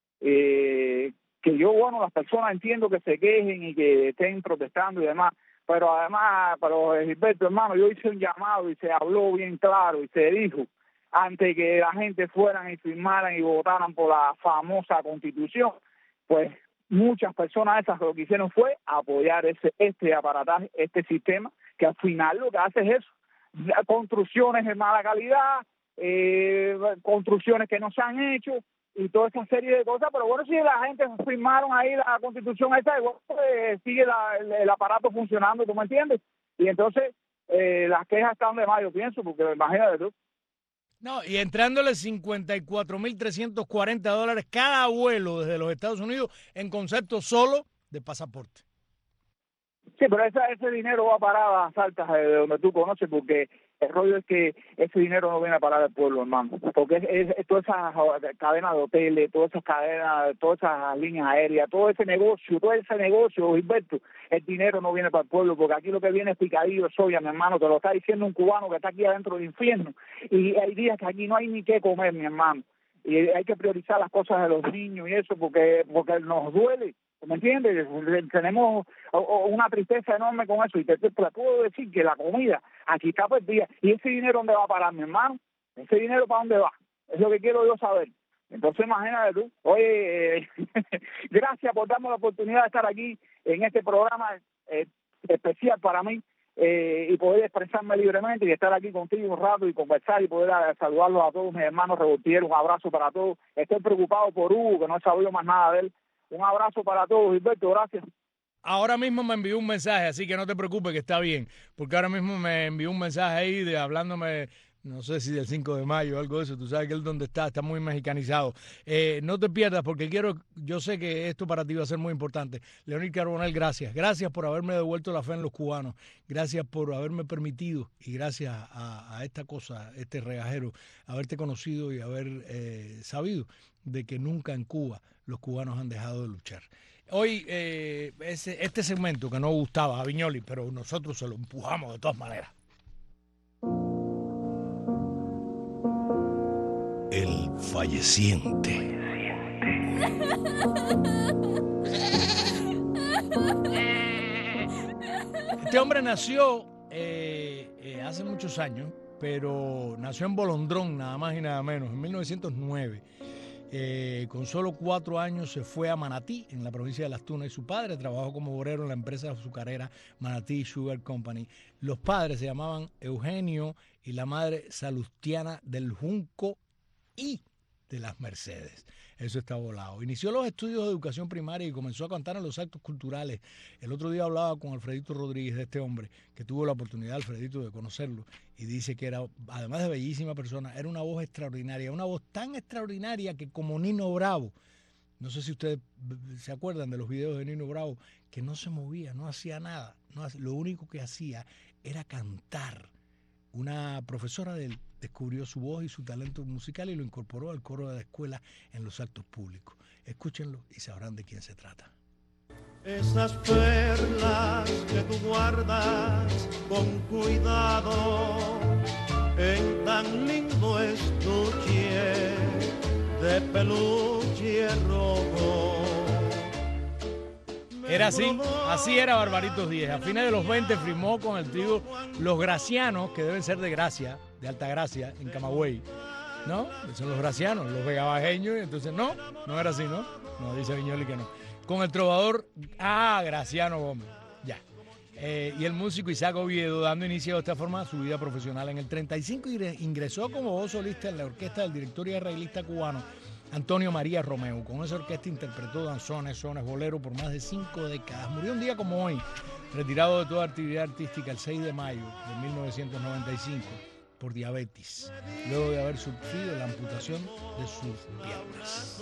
Eh, que yo, bueno, las personas entiendo que se quejen y que estén protestando y demás, pero además, pero Gilberto, hermano, yo hice un llamado y se habló bien claro y se dijo, antes que la gente fueran y firmaran y votaran por la famosa Constitución, pues muchas personas esas lo que hicieron fue apoyar ese este aparataje, este sistema, que al final lo que hace es eso, construcciones de mala calidad, eh, construcciones que no se han hecho, y toda esa serie de cosas, pero bueno, si la gente firmaron ahí la Constitución esa, igual pues, sigue la, el, el aparato funcionando, ¿tú me entiendes? Y entonces eh, las quejas están de más, yo pienso, porque imagínate tú. No, y entrándole cincuenta y cuatro mil trescientos cuarenta dólares cada vuelo desde los Estados Unidos en concepto solo de pasaporte. Sí, pero esa, ese dinero va a parar a las altas de donde tú conoces, porque el rollo es que ese dinero no viene a parar al pueblo, hermano. Porque es, es, todas esas cadenas de hoteles, todas esas cadenas, todas esas líneas aéreas, todo ese negocio, todo ese negocio, Gilberto, el dinero no viene para el pueblo, porque aquí lo que viene es picadillo, soya, mi hermano, te lo está diciendo un cubano que está aquí adentro del infierno. Y hay días que aquí no hay ni qué comer, mi hermano. Y hay que priorizar las cosas de los niños y eso, porque porque nos duele. ¿Me entiendes? Tenemos una tristeza enorme con eso y te, te, te puedo decir que la comida aquí está perdida. ¿Y ese dinero dónde va a parar, mi hermano? ¿Ese dinero para dónde va? Es lo que quiero yo saber. Entonces imagínate tú. Oye, eh, gracias por darme la oportunidad de estar aquí en este programa eh, especial para mí eh, y poder expresarme libremente y estar aquí contigo un rato y conversar y poder a, saludarlos a todos mis hermanos revoltieros. Un abrazo para todos. Estoy preocupado por Hugo, que no he sabido más nada de él. Un abrazo para todos, Gilberto, gracias. Ahora mismo me envió un mensaje, así que no te preocupes que está bien, porque ahora mismo me envió un mensaje ahí de hablándome, no sé si del cinco de mayo o algo de eso, tú sabes que él donde está, está muy mexicanizado. Eh, no te pierdas porque quiero, yo sé que esto para ti va a ser muy importante. Leonid Carbonell, gracias. Gracias por haberme devuelto la fe en los cubanos, gracias por haberme permitido y gracias a, a esta cosa, este regajero, haberte conocido y haber eh, sabido de que nunca en Cuba los cubanos han dejado de luchar. Hoy, eh, ese, este segmento que no gustaba a Viñoli, pero nosotros se lo empujamos de todas maneras. El falleciente. Este hombre nació eh, eh, hace muchos años, pero nació en Bolondrón, nada más y nada menos, en mil novecientos nueve. Eh, con solo cuatro años se fue a Manatí, en la provincia de Las Tunas, y su padre trabajó como obrero en la empresa azucarera Manatí Sugar Company. Los padres se llamaban Eugenio y la madre Salustiana del Junco y de las Mercedes. Eso está volado. Inició los estudios de educación primaria y comenzó a cantar en los actos culturales. El otro día hablaba con Alfredito Rodríguez, de este hombre, que tuvo la oportunidad, Alfredito, de conocerlo, y dice que era, además de bellísima persona, era una voz extraordinaria, una voz tan extraordinaria que como Nino Bravo, no sé si ustedes se acuerdan de los videos de Nino Bravo, que no se movía, no hacía nada, no hacía, lo único que hacía era cantar. Una profesora de él descubrió su voz y su talento musical y lo incorporó al coro de la escuela en los actos públicos. Escúchenlo y sabrán de quién se trata. Esas perlas que tú guardas con cuidado en tan lindo estuche de peluche rojo. Era así, así era Barbaritos Díez. A fines de los veinte firmó con el trío Los Gracianos, que deben ser de Gracia, de Alta Gracia, en Camagüey. ¿No? Son los Gracianos, los vegabajeños, y entonces no, no era así, ¿no? No, dice Viñoli que no. Con el trovador, ah, Graciano Gómez, ya. Eh, y el músico Isaac Oviedo, dando inicio de esta forma a su vida profesional. En el treinta y cinco ingresó como voz solista en la orquesta del director israelita cubano Antonio María Romeo. Con esa orquesta interpretó danzones, sones, boleros por más de cinco décadas. Murió un día como hoy, retirado de toda actividad artística, el seis de mayo de mil novecientos noventa y cinco, por diabetes, luego de haber sufrido la amputación de sus piernas.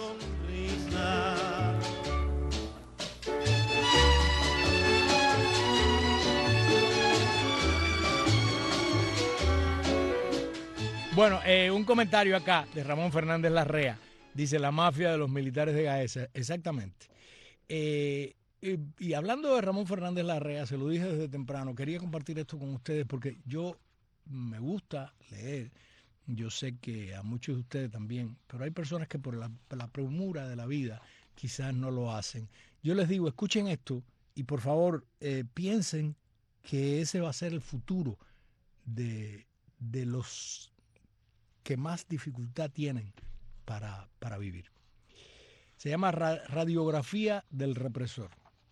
Bueno, eh, un comentario acá de Ramón Fernández Larrea. Dice, la mafia de los militares de Gaesa. Exactamente. Eh, y, y hablando de Ramón Fernández Larrea, se lo dije desde temprano, quería compartir esto con ustedes porque yo me gusta leer. Yo sé que a muchos de ustedes también, pero hay personas que por la, la premura de la vida quizás no lo hacen. Yo les digo, escuchen esto y por favor eh, piensen que ese va a ser el futuro de, de los que más dificultad tienen para, para vivir. Se llama ra- Radiografía del Represor.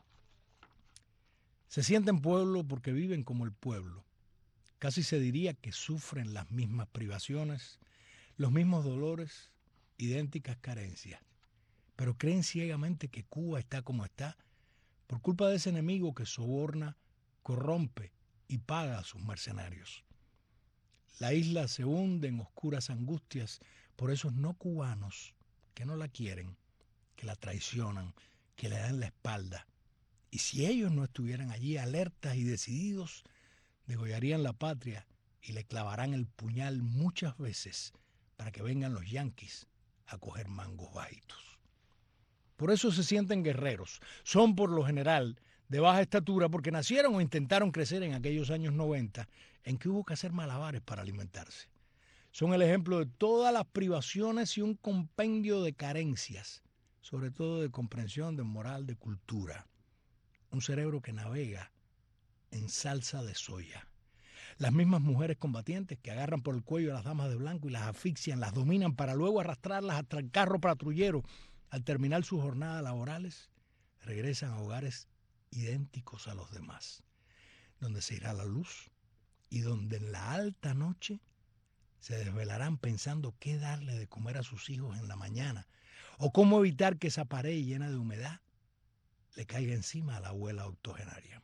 Se sienten pueblo porque viven como el pueblo. Casi se diría que sufren las mismas privaciones, los mismos dolores, idénticas carencias. Pero creen ciegamente que Cuba está como está por culpa de ese enemigo que soborna, corrompe y paga a sus mercenarios. La isla se hunde en oscuras angustias por esos no cubanos que no la quieren, que la traicionan, que le dan la espalda. Y si ellos no estuvieran allí alertas y decididos, degollarían la patria y le clavarán el puñal muchas veces para que vengan los yanquis a coger mangos bajitos. Por eso se sienten guerreros. Son por lo general de baja estatura porque nacieron o intentaron crecer en aquellos años noventa en que hubo que hacer malabares para alimentarse. Son el ejemplo de todas las privaciones y un compendio de carencias, sobre todo de comprensión, de moral, de cultura. Un cerebro que navega en salsa de soya. Las mismas mujeres combatientes que agarran por el cuello a las damas de blanco y las asfixian, las dominan para luego arrastrarlas hasta el carro patrullero. Al terminar sus jornadas laborales, regresan a hogares idénticos a los demás, donde se irá la luz y donde en la alta noche se desvelarán pensando qué darle de comer a sus hijos en la mañana o cómo evitar que esa pared llena de humedad le caiga encima a la abuela octogenaria.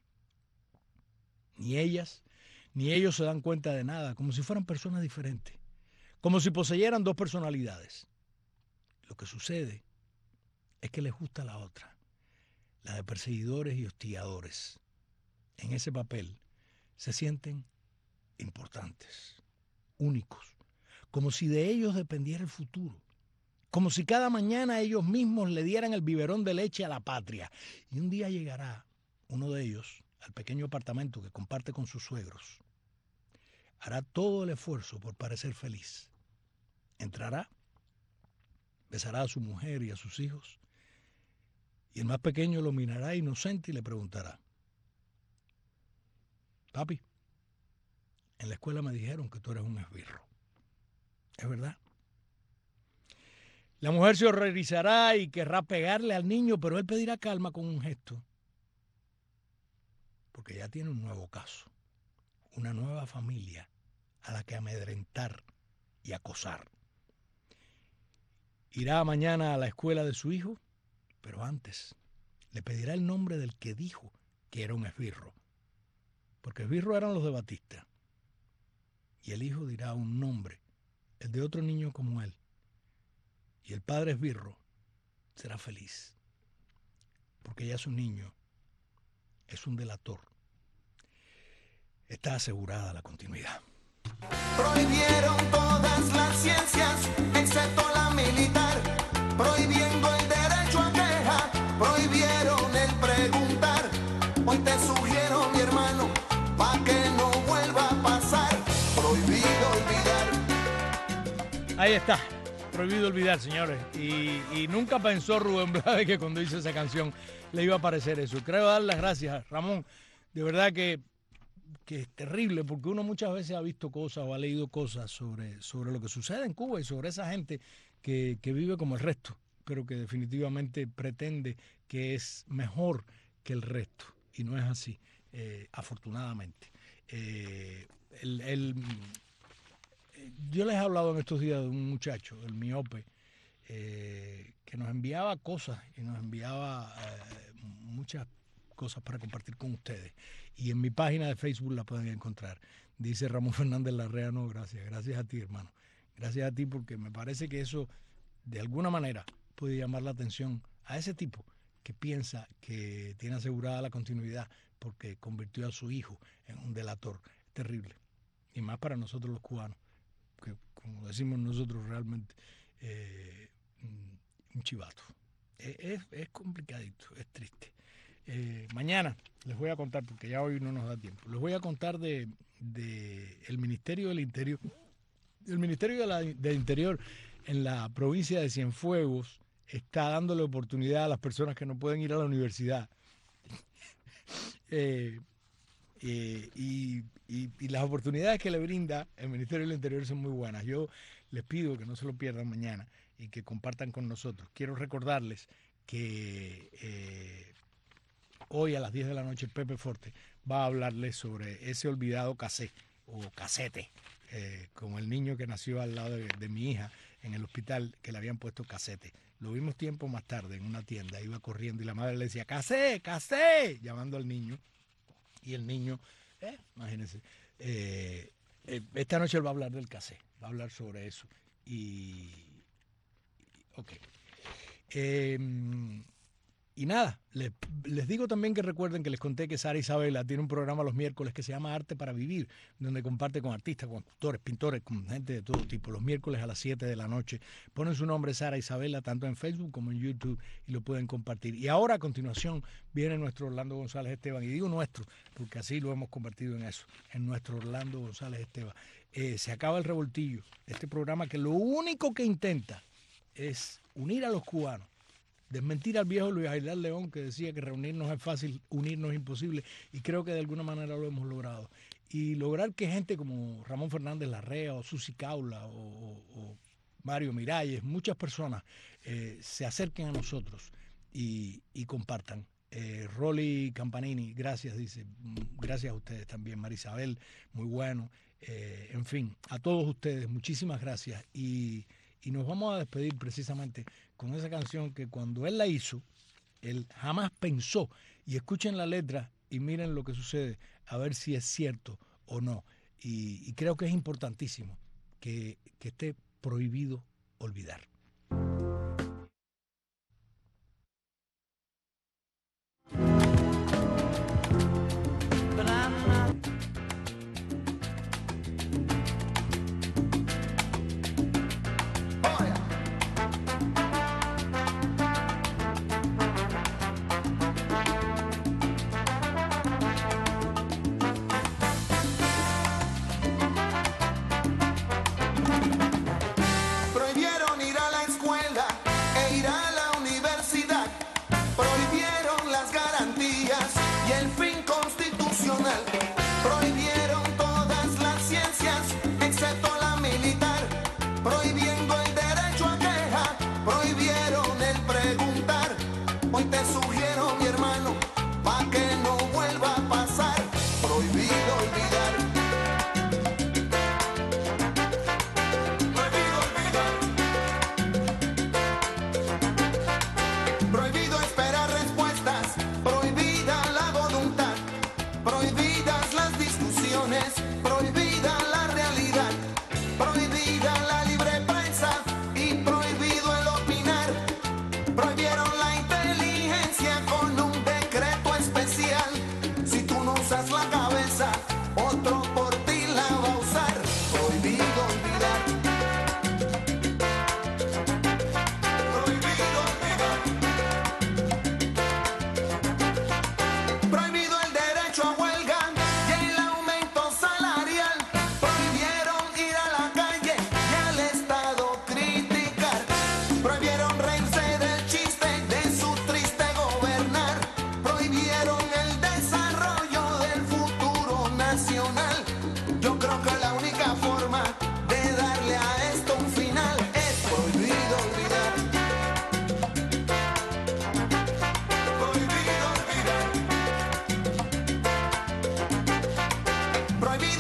Ni ellas ni ellos se dan cuenta de nada, como si fueran personas diferentes, como si poseyeran dos personalidades. Lo que sucede es que les gusta la otra, la de perseguidores y hostigadores. En ese papel se sienten importantes, únicos, como si de ellos dependiera el futuro, como si cada mañana ellos mismos le dieran el biberón de leche a la patria. Y un día llegará uno de ellos al pequeño apartamento que comparte con sus suegros. Hará todo el esfuerzo por parecer feliz. Entrará, besará a su mujer y a sus hijos, y el más pequeño lo mirará inocente y le preguntará: papi, en la escuela me dijeron que tú eres un esbirro. ¿Es verdad? La mujer se horrorizará y querrá pegarle al niño, pero él pedirá calma con un gesto, porque ya tiene un nuevo caso, una nueva familia a la que amedrentar y acosar. Irá mañana a la escuela de su hijo, pero antes le pedirá el nombre del que dijo que era un esbirro, porque esbirro eran los de Batista. Y el hijo dirá un nombre, el de otro niño como él. Y el padre esbirro será feliz, porque ya su niño es un delator. Está asegurada la continuidad. Prohibieron todas las ciencias, excepto la militar, prohibiendo el derecho a queja, prohibieron el preguntar. Hoy te sugiero, mi hermano, pa' que no vuelva a pasar, prohibido olvidar. Ahí está, prohibido olvidar, señores. Y, y nunca pensó Rubén Blades que cuando hizo esa canción le iba a parecer eso. Creo dar las gracias, Ramón. De verdad que que es terrible, porque uno muchas veces ha visto cosas o ha leído cosas sobre, sobre lo que sucede en Cuba y sobre esa gente que, que vive como el resto, pero que definitivamente pretende que es mejor que el resto, y no es así. eh, afortunadamente. Eh, el, el, yo les he hablado en estos días de un muchacho, el miope, eh, que nos enviaba cosas y nos enviaba eh, muchas cosas para compartir con ustedes. Y en mi página de Facebook la pueden encontrar. Dice Ramón Fernández Larrea, no, gracias, gracias a ti, hermano. Gracias a ti, porque me parece que eso, de alguna manera, puede llamar la atención a ese tipo que piensa que tiene asegurada la continuidad porque convirtió a su hijo en un delator. Terrible. Y más para nosotros los cubanos, que como decimos nosotros realmente, eh, un chivato. Es, es, es complicadito, es triste. Eh, mañana les voy a contar, porque ya hoy no nos da tiempo, les voy a contar de, de el Ministerio del Interior. El Ministerio de la, del Interior en la provincia de Cienfuegos está dándole oportunidad a las personas que no pueden ir a la universidad. eh, eh, y, y, y las oportunidades que le brinda el Ministerio del Interior son muy buenas. Yo les pido que no se lo pierdan mañana y que compartan con nosotros. Quiero recordarles que eh, hoy a las diez de la noche Pepe Forte va a hablarles sobre ese olvidado casé o casete, eh, como el niño que nació al lado de, de mi hija en el hospital, que le habían puesto casete. Lo vimos tiempo más tarde en una tienda, iba corriendo y la madre le decía, casé, casé, llamando al niño. Y el niño, eh, imagínense, eh, eh, esta noche él va a hablar del casé, va a hablar sobre eso. Y, ok. Eh, y nada, les, les digo también que recuerden que les conté que Sara Isabela tiene un programa los miércoles que se llama Arte para Vivir, donde comparte con artistas, con actores, pintores, con gente de todo tipo. Los miércoles a las siete de la noche ponen su nombre Sara Isabela tanto en Facebook como en YouTube y lo pueden compartir. Y ahora a continuación viene nuestro Orlando González Esteban, y digo nuestro porque así lo hemos convertido en eso, en nuestro Orlando González Esteban. Eh, se acaba el revoltillo, este programa que lo único que intenta es unir a los cubanos, desmentir al viejo Luis Aguilar León, que decía que reunirnos es fácil, unirnos es imposible, y creo que de alguna manera lo hemos logrado. Y lograr que gente como Ramón Fernández Larrea o Susi Caula o, o, o Mario Miralles, muchas personas eh, se acerquen a nosotros y, y compartan. Eh, Rolly Campanini, gracias, dice, gracias a ustedes también, Marisabel, muy bueno. Eh, en fin, a todos ustedes, muchísimas gracias. Y, y nos vamos a despedir precisamente con esa canción que cuando él la hizo, él jamás pensó. Y escuchen la letra y miren lo que sucede, a ver si es cierto o no. Y, y creo que es importantísimo que, que esté prohibido olvidar. Prohibieron ir a Prohibido